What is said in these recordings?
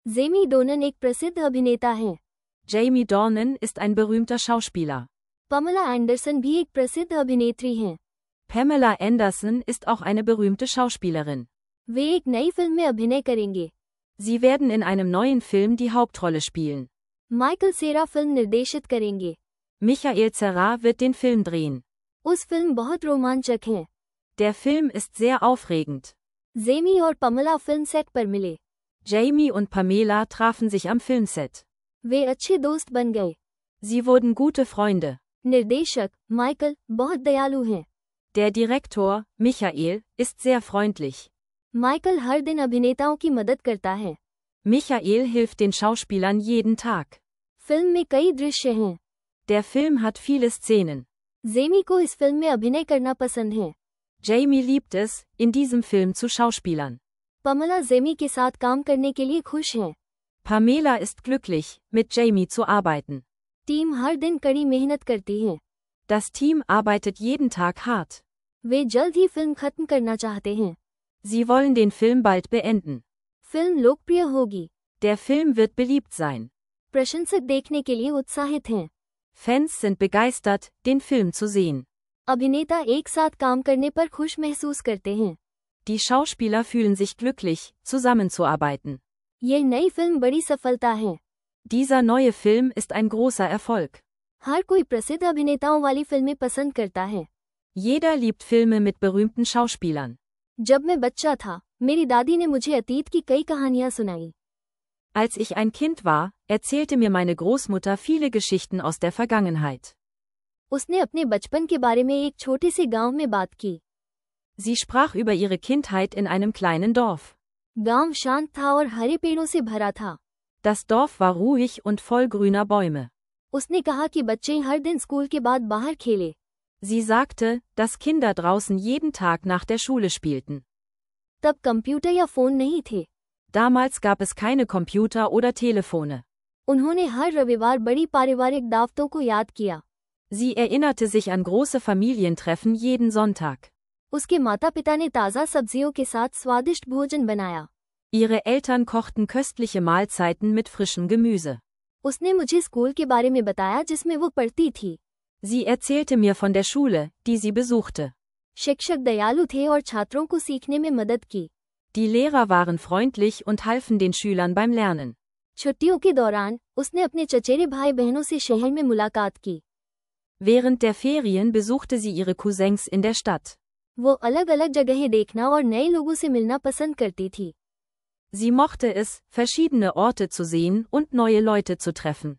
जेमी डोनन एक प्रसिद्ध अभिनेता हैं। Jamie Dornan ist ein berühmter Schauspieler. Pamela Anderson भी एक प्रसिद्ध अभिनेत्री हैं। Pamela Anderson ist auch eine berühmte Schauspielerin. वे एक नई फिल्म में अभिनय करेंगे। Sie werden in einem neuen Film die Hauptrolle spielen. Michael Cera film निर्देशित करेंगे। Michael Cera wird den Film drehen. उस फिल्म बहुत रोमांचक है। Der Film ist sehr aufregend. Jamie और पमला फिल्म सेट पर मिले। Jamie und Pamela trafen sich am Filmset. वे अच्छे दोस्त बन गए। Sie wurden gute Freunde. निर्देशक माइकल बहुत दयालु हैं। Der Direktor, Michael, ist sehr freundlich. Michael हर दिन अभिनेताओं की मदद करता है। Michael hilft den Schauspielern jeden Tag. Film में कई दृश्य हैं। Der Film hat viele Szenen. Jamie को इस फिल्म में अभिनय करना पसंद है। Jamie liebt es, in diesem Film zu schauspielern. Pamela Jamie के साथ काम करने के लिए खुश हैं। Pamela ist glücklich, mit Jamie zu arbeiten. Team हर दिन कड़ी मेहनत करती है। Das Team arbeitet jeden Tag hart. वे जल्द ही फिल्म खत्म करना चाहते हैं। Sie wollen den Film bald beenden. Film लोकप्रिय होगी। Der Film wird beliebt sein. प्रशंसक देखने के लिए उत्साहित हैं। Fans sind begeistert, den Film zu sehen. अभिनेता एक साथ काम करने पर खुश महसूस करते हैं। Die Schauspieler fühlen sich glücklich, zusammenzuarbeiten. यह नई फिल्म बड़ी सफलता है। Dieser neue Film ist ein großer Erfolg. हर कोई प्रसिद्ध अभिनेताओं वाली फिल्में पसंद करता है। Jeder liebt Filme mit berühmten Schauspielern. जब मैं बच्चा था, मेरी दादी ने मुझे अतीत की कई कहानियां सुनाई। Als ich ein Kind war, erzählte mir meine Großmutter viele Geschichten aus der Vergangenheit. उसने अपने बचपन के बारे में एक छोटे से गांव में बात की। Sie sprach über ihre Kindheit in einem kleinen Dorf. गांव शांत था और हरे पेड़ों से भरा था। Das Dorf war ruhig und voll grüner Bäume. उसने कहा कि बच्चे हर दिन स्कूल के बाद बाहर खेले। Sie sagte, dass Kinder draußen jeden Tag nach der Schule spielten. तब कंप्यूटर या फोन नहीं थे। Damals gab es keine Computer oder Telefone. उन्होंने हर रविवार बड़ी पारिवारिक दावतों को याद किया। Sie erinnerte sich an große Familientreffen jeden Sonntag. उसके माता-पिता ने ताज़ा सब्जियों के साथ स्वादिष्ट भोजन बनाया। Ihre Eltern kochten köstliche Mahlzeiten mit frischem Gemüse. उसने मुझे स्कूल के बारे में बताया जिसमें वो पढ़ती थी। Sie erzählte mir von der Schule, die sie besuchte. शिक्षक दयालु थे और छात्रों को सीखने में मदद की। Die Lehrer waren freundlich und halfen den Schülern beim Lernen. छुट्टियों के दौरान उसने अपने चचेरे भाई बहनों से शहर में मुलाकात की। Während der Ferien besuchte sie ihre Cousins in der Stadt. वो अलग-अलग जगहें देखना और नए लोगों से मिलना पसंद करती थी। Sie mochte es, verschiedene Orte zu sehen und neue Leute zu treffen.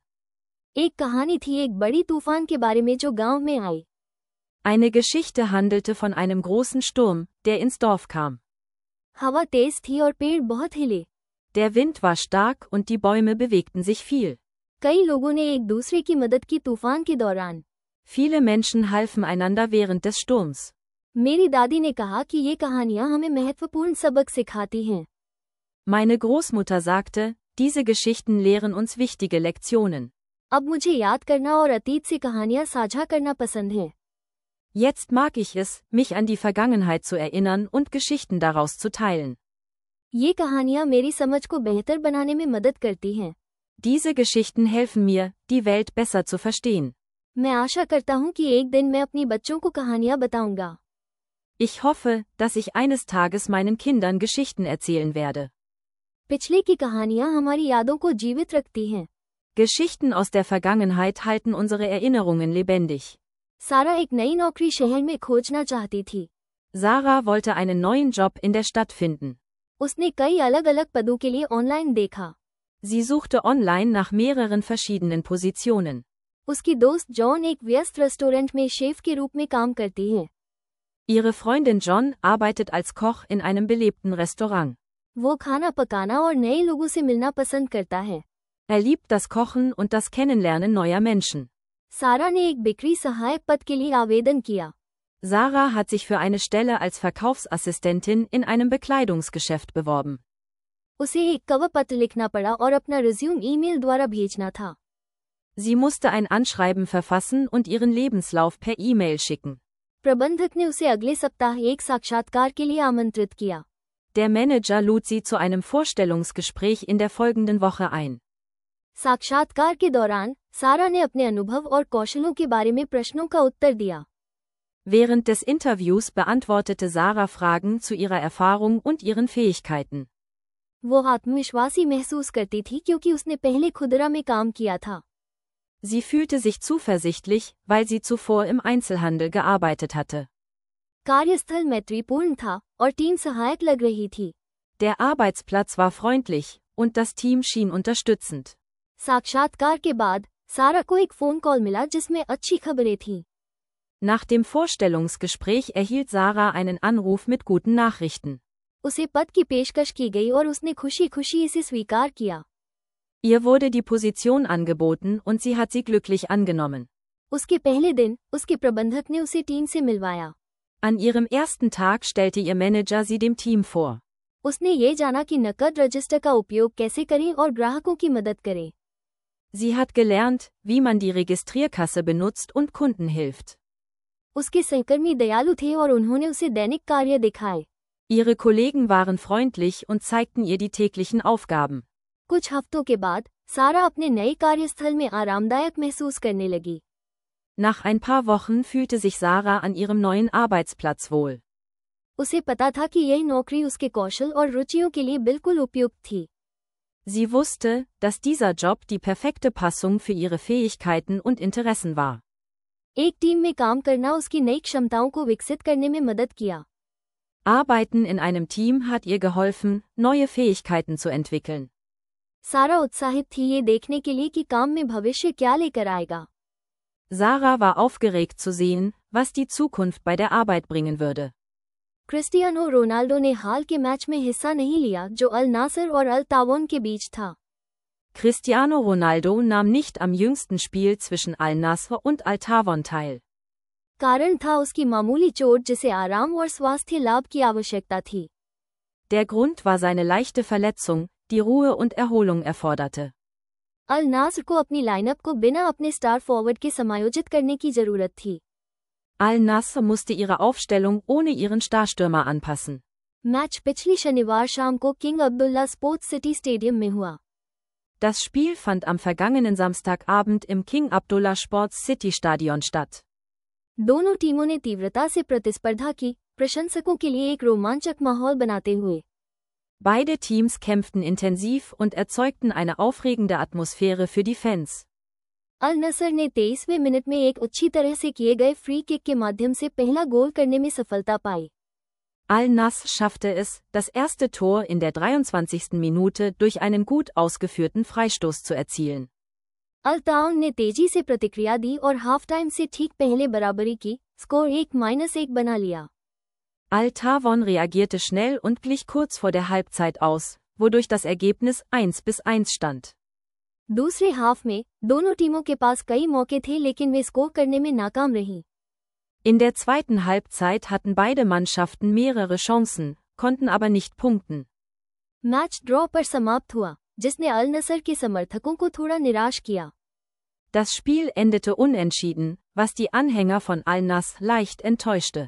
एक कहानी थी एक बड़ी तूफान के बारे में जो गांव में आई। Eine Geschichte handelte von einem großen Sturm, der ins Dorf kam. हवा तेज थी और पेड़ बहुत हिले। Der Wind war stark und die Bäume bewegten sich viel. कई लोगों ने एक दूसरे की मदद की तूफान के दौरान। Viele Menschen halfen einander während des Sturms. मेरी दादी ने कहा कि ये कहानियाँ हमें महत्वपूर्ण सबक सिखाती हैं। Meine Großmutter sagte, diese Geschichten lehren uns wichtige Lektionen. अब मुझे याद करना और अतीत से कहानियाँ साझा करना पसंद है। Jetzt mag ich es, mich an die Vergangenheit zu erinnern und Geschichten daraus zu teilen. ये कहानियाँ मेरी समझ को बेहतर बनाने में मदद करती हैं। Diese Geschichten helfen mir, die Welt besser zu verstehen. मैं आशा करता हूँ कि एक दिन मैं अपनी बच्चों को कहानियाँ बताऊंगा। Ich hoffe, dass ich eines Tages meinen Kindern Geschichten erzählen werde. पिछले की कहानियाँ हमारी यादों को जीवित रखती हैं। Geschichten aus der Vergangenheit halten unsere Erinnerungen lebendig. सारा एक नई नौकरी शहर में खोजना चाहती थी। Sarah wollte einen neuen Job in der Stadt finden. उसने कई अलग-अलग पदों के लिए ऑनलाइन देखा। Sie suchte online nach mehreren verschiedenen Positionen. उसकी दोस्त जॉन एक व्यस्त रेस्टोरेंट में शेफ के रूप में काम करती है। Ihre Freundin John arbeitet als Koch in einem belebten Restaurant. वो खाना पकाना और नए लोगों से मिलना पसंद करता है। Er liebt das Kochen und das Kennenlernen neuer Menschen. सारा ने एक बिक्री सहायक पद के लिए आवेदन किया। Sarah hat sich für eine Stelle als Verkaufsassistentin in einem Bekleidungsgeschäft beworben. उसे एक कवर पत्र लिखना पड़ा और अपना रिज्यूम ईमेल द्वारा भेजना था। Sie musste ein Anschreiben verfassen und ihren Lebenslauf per E-Mail schicken. प्रबंधक ने उसे अगले सप्ताह एक साक्षात्कार के लिए आमंत्रित किया। Der Manager lud sie zu einem Vorstellungsgespräch in der folgenden Woche ein. साक्षात्कार के दौरान सारा ने अपने अनुभव और कौशलों के बारे में प्रश्नों का उत्तर दिया। Während des Interviews beantwortete Sarah Fragen zu ihrer Erfahrung und ihren Fähigkeiten. वो आत्मविश्वासी महसूस करती थी क्योंकि उसने पहले खुदरा में काम किया था। Sie fühlte sich zuversichtlich, weil sie zuvor im Einzelhandel gearbeitet hatte. कार्यस्थल मैत्रीपूर्ण था और टीम सहायक लग रही थी। Der Arbeitsplatz war freundlich und das Team schien unterstützend. साक्षात्कार के बाद सारा को एक फोन कॉल मिला जिसमें अच्छी खबरें थीं। Nach dem Vorstellungsgespräch erhielt Sarah einen Anruf mit guten Nachrichten. उसे पद की पेशकश की गई और उसने खुशी-खुशी इसे स्वीकार किया। Ihr wurde die Position angeboten und sie hat sie glücklich angenommen. उसके पहले दिन उसके प्रबंधक ने उसे टीम से मिलवाया। An ihrem ersten Tag stellte ihr Manager sie dem Team vor. उसने ये जाना कि नकद रजिस्टर का उपयोग कैसे करें और ग्राहकों की मदद करें। Sie hat gelernt, wie man die Registrierkasse benutzt und Kunden hilft. उसके सहकर्मी दयालु थे और उन्होंने उसे दैनिक कार्य दिखाए। Ihre Kollegen waren freundlich und zeigten ihr die täglichen Aufgaben. कुछ हफ्तों के बाद सारा अपने नए कार्यस्थल में आरामदायक महसूस करने लगी। Nach ein paar Wochen fühlte sich Sarah an ihrem neuen Arbeitsplatz wohl. उसे पता था कि यह नौकरी उसके कौशल और रुचियों के लिए बिल्कुल उपयुक्त थी। Sie wusste, dass dieser Job die perfekte Passung für ihre Fähigkeiten und Interessen war. एक टीम में काम करना उसकी नई क्षमताओं को विकसित करने में मदद किया। Arbeiten in einem Team hat ihr geholfen, neue Fähigkeiten zu entwickeln. सारा उत्साहित थी ये देखने के लिए कि काम में भविष्य क्या लेकर आएगा। Sarah war aufgeregt zu sehen, was die Zukunft bei der Arbeit bringen würde. Cristiano Ronaldo ने हाल के मैच में हिस्सा नहीं लिया जो अल नासर और अल तावन के बीच था। Cristiano Ronaldo nahm nicht am jüngsten Spiel zwischen Al-Nassr und Al-Tawon teil. कारण था उसकी मामूली चोट जिसे आराम और स्वास्थ्य लाभ की आवश्यकता थी। Der Grund war seine leichte Verletzung, die Ruhe und Erholung erforderte. अल नासर को अपनी लाइनअप को बिना अपने स्टार फॉरवर्ड के समायोजित करने की जरूरत थी। Al-Nassr musste ihre Aufstellung ohne ihren Starstürmer anpassen. Match पिछली शनिवार शाम को King Abdullah Sports City stadium में हुआ। Das Spiel fand am vergangenen Samstagabend im King Abdullah Sports City Stadion statt. दोनों टीमों ने तीव्रता से प्रतिस्पर्धा की, प्रशंसकों के लिए एक रोमांचक माहौल बनाते हुए। Beide Teams kämpften intensiv und erzeugten eine aufregende Atmosphäre für die Fans. अल नसर ने 23वें मिनट में एक अच्छी तरह से किए गए फ्री किक के माध्यम से पहला गोल करने में सफलता पाई। Al-Nassr schaffte es, das erste Tor in der 23. Minute durch einen gut ausgeführten Freistoß zu erzielen. अल ताउन ने तेजी से प्रतिक्रिया दी और हाफ टाइम से ठीक पहले बराबरी की, स्कोर 1-1 बना लिया। Al-Tawon reagierte schnell und glich kurz vor der Halbzeit aus, wodurch das Ergebnis 1:1 stand. दूसरे हाफ में दोनों टीमों के पास कई मौके थे लेकिन वे स्कोर करने में नाकाम रहीं। In der zweiten Halbzeit hatten beide Mannschaften mehrere Chancen, konnten aber nicht punkten. Match draw पर समाप्त हुआ, जिसने अल नसर के समर्थकों को थोड़ा निराश किया। Das Spiel endete unentschieden, was die Anhänger von Al-Nassr leicht enttäuschte.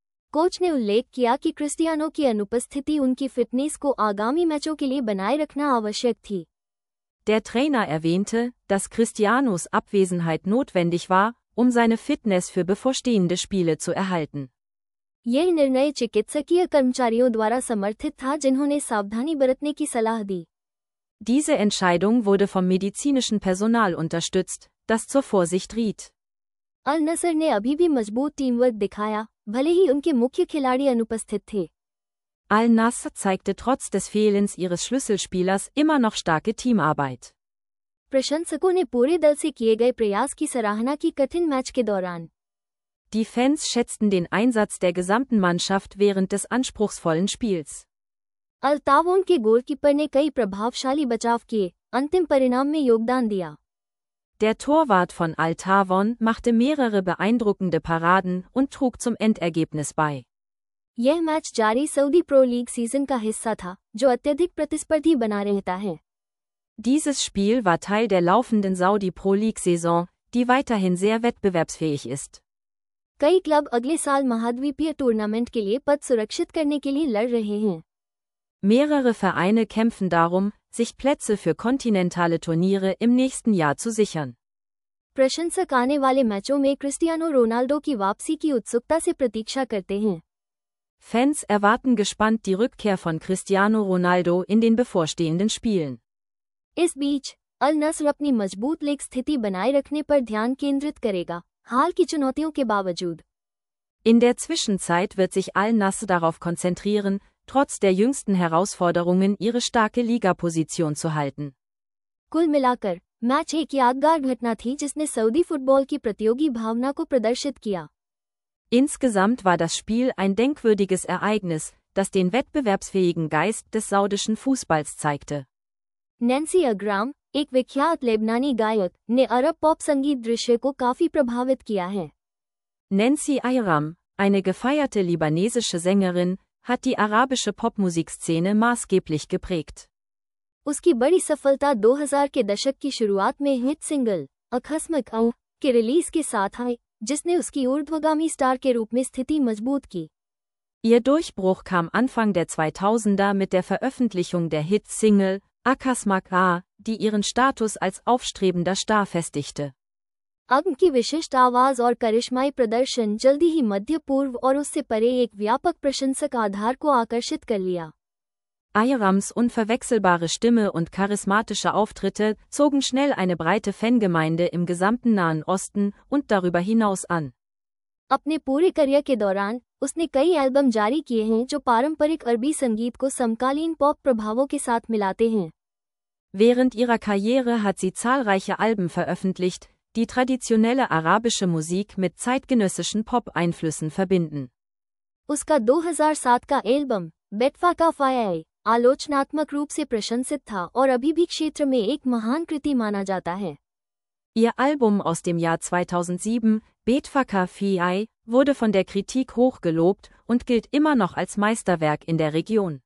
Coach ने उल्लेख किया कि क्रिस्टियानो की अनुपस्थिति उनकी फिटनेस को आगामी मैचों के लिए बनाए रखना आवश्यक थी। Der Trainer erwähnte, dass Cristianos Abwesenheit notwendig war, um seine Fitness für bevorstehende Spiele zu erhalten. यह निर्णय चिकित्सकीय कर्मचारियों द्वारा समर्थित था जिन्होंने सावधानी बरतने की सलाह दी। Diese Entscheidung wurde vom medizinischen Personal unterstützt, das zur Vorsicht riet. अल नसर ने अभी भी मजबूत टीमवर्क दिखाया, भले ही उनके मुख्य खिलाड़ी अनुपस्थित थे। Al-Nassr zeigte trotz des Fehlens ihres Schlüsselspielers immer noch starke Teamarbeit. प्रशंसकों ने पूरे दल से किए गए प्रयास की सराहना की कठिन मैच के दौरान। Die Fans schätzten den Einsatz der gesamten Mannschaft während des anspruchsvollen Spiels. अल तावोन के गोलकीपर ने कई प्रभावशाली बचाव किए, अंतिम परिणाम में योगदान दिया। Der Torwart von Al-Tawon machte mehrere beeindruckende Paraden und trug zum Endergebnis bei. यह मैच जारी सऊदी प्रो लीग सीजन का हिस्सा था, जो अत्यधिक प्रतिस्पर्धी बना रहता है। Dieses Spiel war Teil der laufenden Saudi Pro League-Saison, die weiterhin sehr wettbewerbsfähig ist. कई क्लब अगले साल महाद्वीपीय टूर्नामेंट के लिए पद सुरक्षित करने के लिए लड़ रहे हैं। Mehrere Vereine kämpfen darum, sich Plätze für kontinentale Turniere im nächsten Jahr zu sichern. प्रशंसक आने वाले मैचों में क्रिस्टियानो रोनाल्डो की वापसी की उत्सुकता से प्रतीक्षा करते हैं। Fans erwarten gespannt die Rückkehr von Cristiano Ronaldo in den bevorstehenden Spielen. इस बीच अल नस्र अपनी मजबूत लीग स्थिति बनाए रखने पर ध्यान केंद्रित करेगा, हाल की चुनौतियों के बावजूद। In der Zwischenzeit wird sich Al Nassr darauf konzentrieren, trotz der jüngsten Herausforderungen ihre starke Ligaposition zu halten. कुल मिलाकर मैच एक यादगार घटना थी जिसने सऊदी फुटबॉल की प्रतियोगी भावना को प्रदर्शित किया। Insgesamt war das Spiel ein denkwürdiges Ereignis, das den wettbewerbsfähigen Geist des saudischen Fußballs zeigte. Nancy Ajram, एक विख्यात लेबनानी गायक, ने अरब पॉप संगीत दृश्य को काफी प्रभावित किया है। Nancy Ayram, eine gefeierte libanesische Sängerin, hat die arabische Popmusikszene maßgeblich geprägt. उसकी बड़ी सफलता 2000 के दशक की शुरुआत में हिट सिंगल अखस्मक औ के रिलीज के साथ आई, जिसने उसकी ऊर्ध्वगामी स्टार के रूप में स्थिति मजबूत की। Ihr Durchbruch kam Anfang der 2000er mit der Veröffentlichung der Hit-Single Akasmak A, die ihren Status als aufstrebender Star festigte. अग्न की विशिष्ट आवाज और करिश्माई प्रदर्शन जल्दी ही मध्य पूर्व और उससे परे एक व्यापक प्रशंसक आधार को आकर्षित कर लिया। Ayrams unverwechselbare Stimme und charismatische Auftritte zogen schnell eine breite Fangemeinde im gesamten Nahen Osten und darüber hinaus an. अपने पूरे करियर के दौरान उसने कई एल्बम जारी किए हैं जो पारंपरिक अरबी संगीत को समकालीन पॉप प्रभावों के साथ मिलाते हैं। Während ihrer Karriere hat sie zahlreiche Alben veröffentlicht, die traditionelle arabische Musik mit zeitgenössischen Pop-Einflüssen verbinden. उसका 2007 का एल्बम बेटफा का फाया आलोचनात्मक रूप से प्रशंसित था और अभी भी क्षेत्र में एक महान कृति माना जाता है। Ihr Album aus dem Jahr 2007, Betfaka Fi, wurde von der Kritik hoch gelobt und gilt immer noch als Meisterwerk in der Region.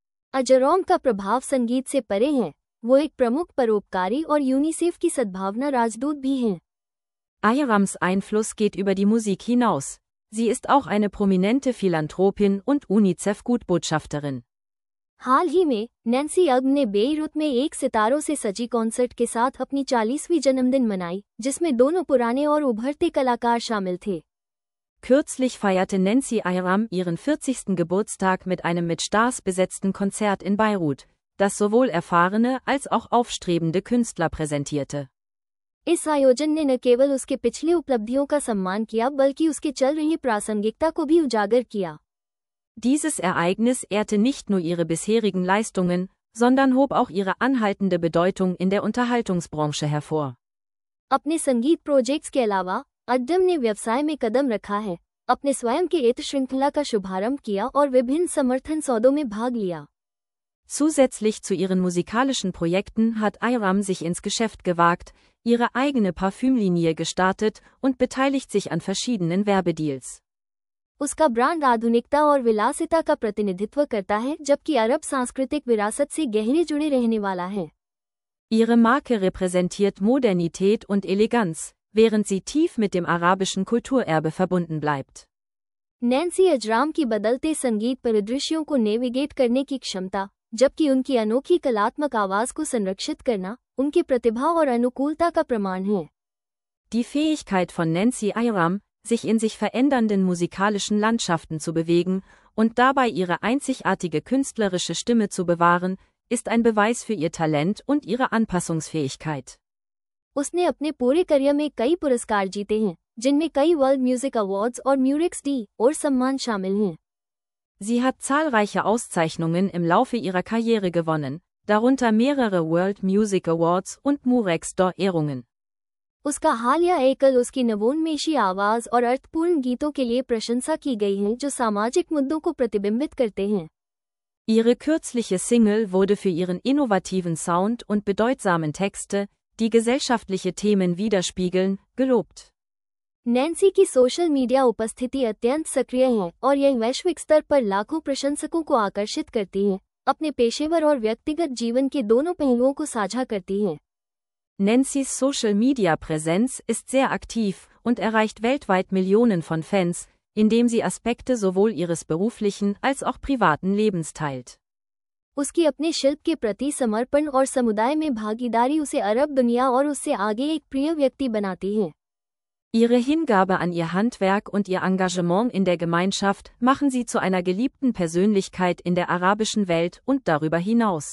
अजरोम का प्रभाव संगीत से परे है, वो एक प्रमुख परोपकारी और यूनिसेफ की सद्भावना राजदूत भी हैं। Ayrams Einfluss geht über die Musik hinaus. Sie ist auch eine prominente Philanthropin und UNICEF-Gutbotschafterin. हाल ही में नैन्सी अग्न ने बेइरूत में एक सितारों से सजी कॉन्सर्ट के साथ अपनी 40वीं जन्मदिन मनाई, जिसमें दोनों पुराने और उभरते कलाकार शामिल थे। Kürzlich feierte Nancy Ayram ihren 40. Geburtstag mit einem mit Stars besetzten Konzert in Beirut, das sowohl erfahrene als auch aufstrebende Künstler präsentierte. इस आयोजन ने न केवल उसके पिछले उपलब्धियों का सम्मान किया बल्कि उसके चल रही प्रासंगिकता को भी उजागर किया। Dieses Ereignis ehrte nicht nur ihre bisherigen Leistungen, sondern hob auch ihre anhaltende Bedeutung in der Unterhaltungsbranche hervor. अपने संगीत प्रोजेक्ट्स के अलावा अड्डम ने व्यवसाय में कदम रखा है, अपने स्वयं के इत्र श्रृंखला का शुभारंभ किया और विभिन्न समर्थन सौदों में भाग लिया। Zusätzlich zu ihren musikalischen Projekten hat Ayram sich ins Geschäft gewagt, ihre eigene Parfümlinie gestartet und beteiligt sich an verschiedenen Werbedeals. उसका ब्रांड आधुनिकता और विलासिता का प्रतिनिधित्व करता है, जबकि अरब सांस्कृतिक विरासत से गहरे जुड़े रहने वाला है। Ihre Marke repräsentiert Modernität und Eleganz, während sie tief mit dem arabischen Kulturerbe verbunden bleibt. Nancy Ajram की बदलते संगीत परिदृश्यों को नेविगेट करने की क्षमता, जबकि उनकी अनोखी कलात्मक आवाज को संरक्षित करना, उनकी प्रतिभा और अनुकूलता का प्रमाण है। Die Fähigkeit von Nancy Ayram, sich in sich verändernden musikalischen Landschaften zu bewegen und dabei ihre einzigartige künstlerische Stimme zu bewahren, ist ein Beweis für ihr Talent und ihre Anpassungsfähigkeit. उसने अपने पूरे करियर में कई पुरस्कार जीते हैं, जिनमें कई वर्ल्ड म्यूजिक अवार्ड्स और म्यूरिक्स डी और सम्मान शामिल हैं। Sie hat zahlreiche Auszeichnungen im Laufe ihrer Karriere gewonnen, darunter mehrere World Music Awards und Murex d'Or-Ehrungen. उसका हालिया एकल उसकी नवोन्मेषी आवाज और अर्थपूर्ण गीतों के लिए प्रशंसा की गई है जो सामाजिक मुद्दों को प्रतिबिंबित करते हैं। Ihre kürzliche Single wurde für ihren innovativen Sound und bedeutsamen Texte, die gesellschaftliche Themen widerspiegeln, gelobt. Nancy की सोशल मीडिया उपस्थिति अत्यंत सक्रिय है और यह वैश्विक स्तर पर लाखों प्रशंसकों को आकर्षित करती है, अपने पेशेवर और व्यक्तिगत जीवन के दोनों पहलुओं को साझा करती है। Nancys Social-Media-Präsenz ist sehr aktiv und erreicht weltweit Millionen von Fans, indem sie Aspekte sowohl ihres beruflichen als auch privaten Lebens teilt. उसकी अपने शिल्प के प्रति समर्पण और समुदाय में भागीदारी उसे अरब दुनिया और उससे आगे एक प्रिय व्यक्ति बनाती है। Ihre Hingabe an ihr Handwerk und ihr Engagement in der Gemeinschaft machen sie zu einer geliebten Persönlichkeit in der arabischen Welt und darüber hinaus.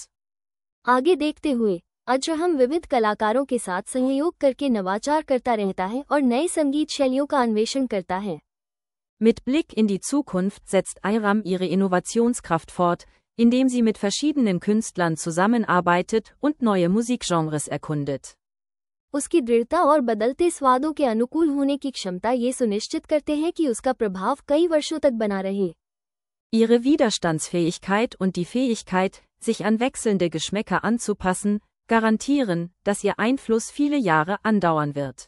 आगे देखते हुए अजरहम विविध कलाकारों के साथ सहयोग करके नवाचार करता रहता है और नए संगीत शैलियों का अन्वेषण करता है। Mit Blick in die Zukunft setzt Ayram ihre Innovationskraft fort, indem sie mit verschiedenen Künstlern zusammenarbeitet und neue Musikgenres erkundet. उसकी दृढ़ता और बदलते स्वादों के अनुकूल होने की क्षमता ये सुनिश्चित करते हैं कि उसका प्रभाव कई वर्षों तक बना रहे। Ihre Widerstandsfähigkeit und die Fähigkeit, sich an wechselnde Geschmäcker anzupassen, garantieren, dass ihr Einfluss viele Jahre andauern wird.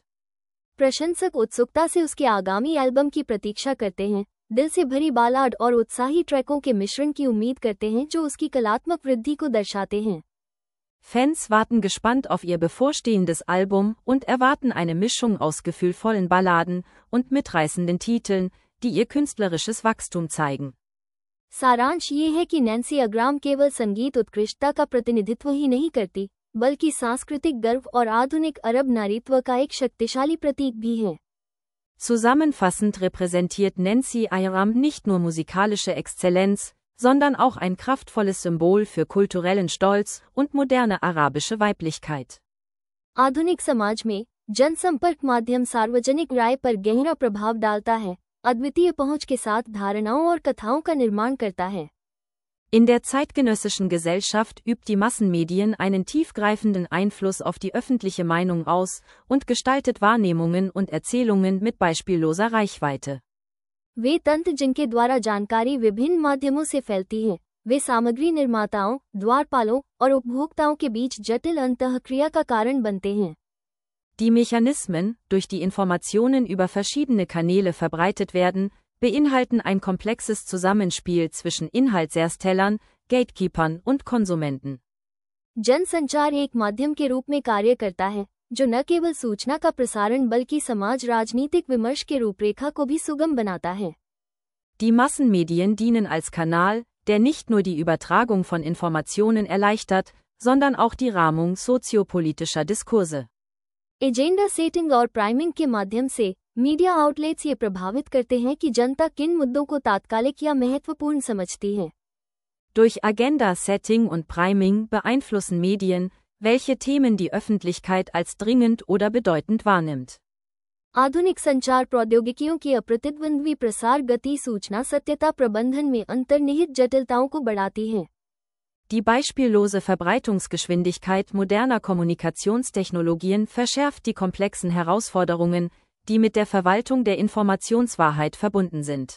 प्रशंसक उत्सुकता से उसके आगामी एल्बम की प्रतीक्षा करते हैं, दिल से भरी बालाड और उत्साही ट्रैकों के मिश्रण की उम्मीद करते हैं जो उसकी कलात्मक वृद्धि को दर्शाते हैं। Fans warten gespannt auf ihr bevorstehendes Album und erwarten eine Mischung aus gefühlvollen Balladen und mitreißenden Titeln, die ihr künstlerisches Wachstum zeigen. सारांश ये है कि नैन्सी अग्राम केवल संगीत उत्कृष्टता का प्रतिनिधित्व ही नहीं करती, बल्कि सांस्कृतिक गर्व और आधुनिक अरब नारीत्व का एक शक्तिशाली प्रतीक भी है। Zusammenfassend repräsentiert Nancy Ayram nicht nur musikalische Exzellenz, sondern auch ein kraftvolles Symbol für kulturellen Stolz und moderne arabische Weiblichkeit. आधुनिक समाज में जनसंपर्क माध्यम सार्वजनिक राय पर गहरा प्रभाव डालता है, अद्वितीय पहुंच के साथ धारणाओं और कथाओं का निर्माण करता है। In der zeitgenössischen Gesellschaft übt die Massenmedien einen tiefgreifenden Einfluss auf die öffentliche Meinung aus und gestaltet Wahrnehmungen und Erzählungen mit beispielloser Reichweite. वे तंत्र जिनके द्वारा जानकारी विभिन्न माध्यमों से फैलती है, वे सामग्री निर्माताओं, द्वारपालों और उपभोक्ताओं के बीच जटिल अंतःक्रिया का कारण बनते हैं। Die Mechanismen, durch die Informationen über verschiedene Kanäle verbreitet werden, beinhalten ein komplexes Zusammenspiel zwischen Inhaltserstellern, Gatekeepern und Konsumenten. जनसंचार एक माध्यम के रूप में कार्य करता है, जो न केवल सूचना का प्रसारण बल्कि समाज राजनीतिक विमर्श के रूपरेखा को भी सुगम बनाता है। Die Massenmedien dienen als Kanal, der nicht nur die Übertragung von Informationen erleichtert, sondern auch die Rahmung soziopolitischer Diskurse. Agenda setting और प्राइमिंग के माध्यम से मीडिया आउटलेट्स ये प्रभावित करते हैं कि जनता किन मुद्दों को तात्कालिक या महत्वपूर्ण समझती है। Durch Agenda-Setting und Priming beeinflussen Medien, welche Themen die Öffentlichkeit als dringend oder bedeutend wahrnimmt. आधुनिक संचार प्रौद्योगिकियों की अप्रतिद्वंद्वी प्रसार गति सूचना सत्यता प्रबंधन में अंतर्निहित जटिलताओं को बढ़ाती है। Die beispiellose Verbreitungsgeschwindigkeit moderner Kommunikationstechnologien verschärft die komplexen Herausforderungen, die mit der Verwaltung der Informationswahrheit verbunden sind.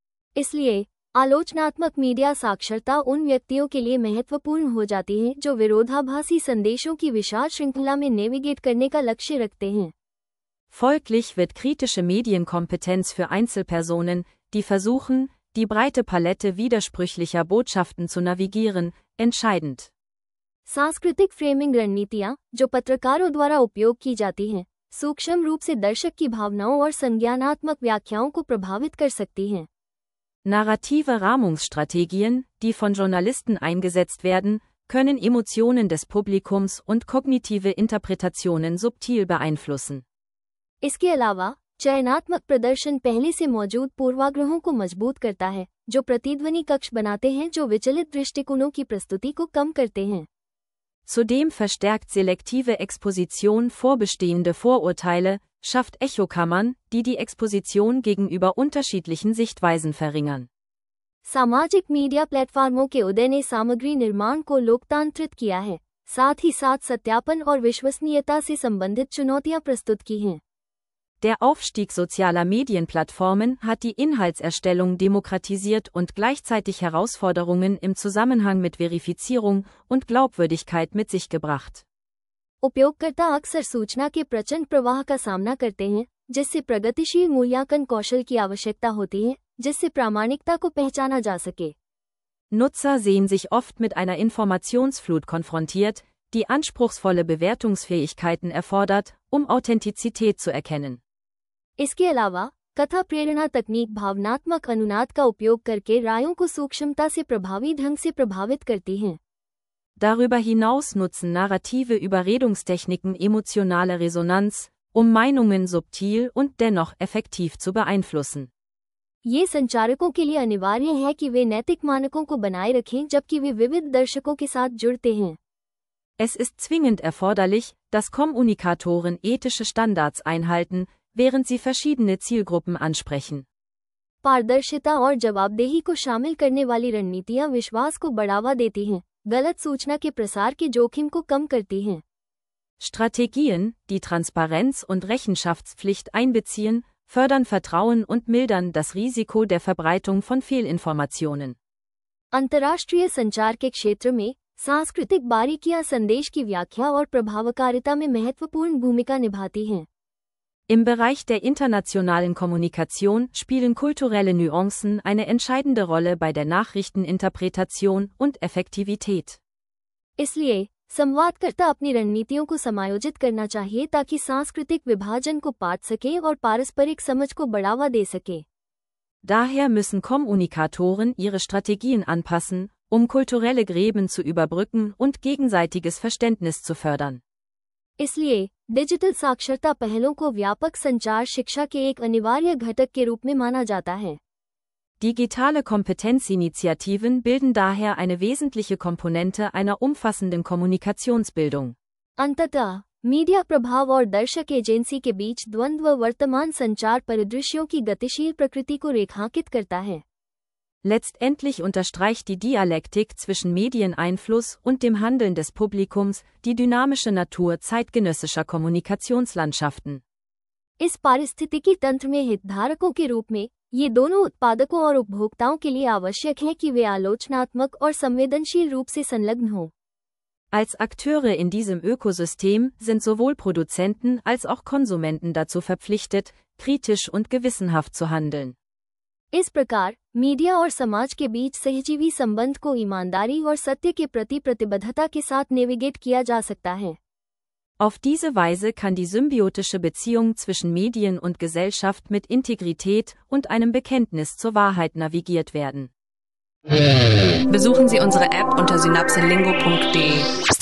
इसलिए आलोचनात्मक मीडिया साक्षरता उन व्यक्तियों के लिए महत्वपूर्ण हो जाती है जो विरोधाभासी संदेशों की विशाल श्रृंखला में नेविगेट करने का लक्ष्य रखते हैं। Folglich wird kritische Medienkompetenz für Einzelpersonen, die versuchen, die breite Palette widersprüchlicher Botschaften zu navigieren, entscheidend. सांस्कृतिक फ्रेमिंग रणनीतियाँ, जो पत्रकारों द्वारा उपयोग की जाती हैं, सूक्ष्म रूप से दर्शक की भावनाओं और संज्ञानात्मक व्याख्याओं को प्रभावित कर सकती हैं। Narrative Rahmungsstrategien, die von Journalisten eingesetzt werden, können Emotionen des Publikums und kognitive Interpretationen subtil beeinflussen. इसके अलावा चयनात्मक प्रदर्शन पहले से मौजूद पूर्वाग्रहों को मजबूत करता है, जो प्रतिध्वनि कक्ष बनाते हैं जो विचलित दृष्टिकोणों की प्रस्तुति को कम करते हैं। Zudem verstärkt selektive Exposition vorbestehende Vorurteile, schafft Echokammern, die die Exposition gegenüber unterschiedlichen Sichtweisen verringern. सामाजिक मीडिया प्लेटफॉर्मों के उदय ने सामग्री निर्माण को लोकतांत्रित किया है, साथ ही साथ सत्यापन और विश्वसनीयता से संबंधित चुनौतियां प्रस्तुत की हैं। Der Aufstieg sozialer Medienplattformen hat die Inhaltserstellung demokratisiert und gleichzeitig Herausforderungen im Zusammenhang mit Verifizierung und Glaubwürdigkeit mit sich gebracht. उपयोगकर्ता अक्सर सूचना के प्रचंड प्रवाह का सामना करते हैं, जिससे प्रगतिशील मूल्यांकन कौशल की आवश्यकता होती है, जिससे प्रामाणिकता को पहचाना जा सके। Nutzer sehen sich oft mit einer Informationsflut konfrontiert, die anspruchsvolle Bewertungsfähigkeiten erfordert, um Authentizität zu erkennen. इसके अलावा कथा प्रेरणा तकनीक भावनात्मक अनुनाद का उपयोग करके रायों को सूक्ष्मता से प्रभावी ढंग से प्रभावित करती हैं। Darüber hinaus nutzen narrative Überredungstechniken emotionale Resonanz, Meinungen subtil und dennoch effektiv zu beeinflussen. ये संचारकों के लिए अनिवार्य है कि वे नैतिक मानकों को बनाए रखें जबकि वे विविध दर्शकों के साथ जुड़ते हैं। Es ist zwingend erforderlich, dass Kommunikatoren ethische Standards einhalten, während sie verschiedene Zielgruppen ansprechen. पारदर्शिता और जवाबदेही को शामिल करने वाली रणनीतियां विश्वास को बढ़ावा देती हैं, गलत सूचना के प्रसार के जोखिम को कम करती हैं। Strategien, die Transparenz und Rechenschaftspflicht einbeziehen, fördern Vertrauen und mildern das Risiko der Verbreitung von Fehlinformationen. अंतर्राष्ट्रीय संचार के क्षेत्र में सांस्कृतिक बारीकियां संदेश की व्याख्या और प्रभावकारिता में महत्वपूर्ण भूमिका निभाती हैं। Im Bereich der internationalen Kommunikation spielen kulturelle Nuancen eine entscheidende Rolle bei der Nachrichteninterpretation und Effektivität. इसलिए संवादकर्ता अपनी रणनीतियों को समायोजित करना चाहिए ताकि सांस्कृतिक विभाजन को पाट सके और पारस्परिक समझ को बढ़ावा दे सके। Daher müssen Kommunikatoren ihre Strategien anpassen, kulturelle Gräben zu überbrücken und gegenseitiges Verständnis zu fördern. इसलिए डिजिटल साक्षरता पहलों को व्यापक संचार शिक्षा के एक अनिवार्य घटक के रूप में माना जाता है। Digitale Kompetenzinitiativen bilden daher eine wesentliche Komponente einer umfassenden Kommunikationsbildung. अंततः मीडिया प्रभाव और दर्शक एजेंसी के बीच द्वंद्व वर्तमान संचार परिदृश्यों की गतिशील प्रकृति को रेखांकित करता है। Letztendlich unterstreicht die Dialektik zwischen Medieneinfluss und dem Handeln des Publikums die dynamische Natur zeitgenössischer Kommunikationslandschaften. इस पारिस्थितिकी तंत्र में हितधारकों के रूप में ये दोनों उत्पादकों और उपभोक्ताओं के लिए आवश्यक है कि वे आलोचनात्मक और संवेदनशील रूप से संलग्न हों। Als Akteure in diesem Ökosystem sind sowohl Produzenten als auch Konsumenten dazu verpflichtet, kritisch und gewissenhaft zu handeln. इस प्रकार मीडिया और समाज के बीच सहजीवी संबंध को ईमानदारी और सत्य के प्रति प्रतिबद्धता के साथ नेविगेट किया जा सकता है। Auf diese Weise kann die symbiotische Beziehung zwischen Medien und Gesellschaft mit Integrität und einem Bekenntnis zur Wahrheit navigiert werden. Besuchen Sie unsere App unter synapselingo.de.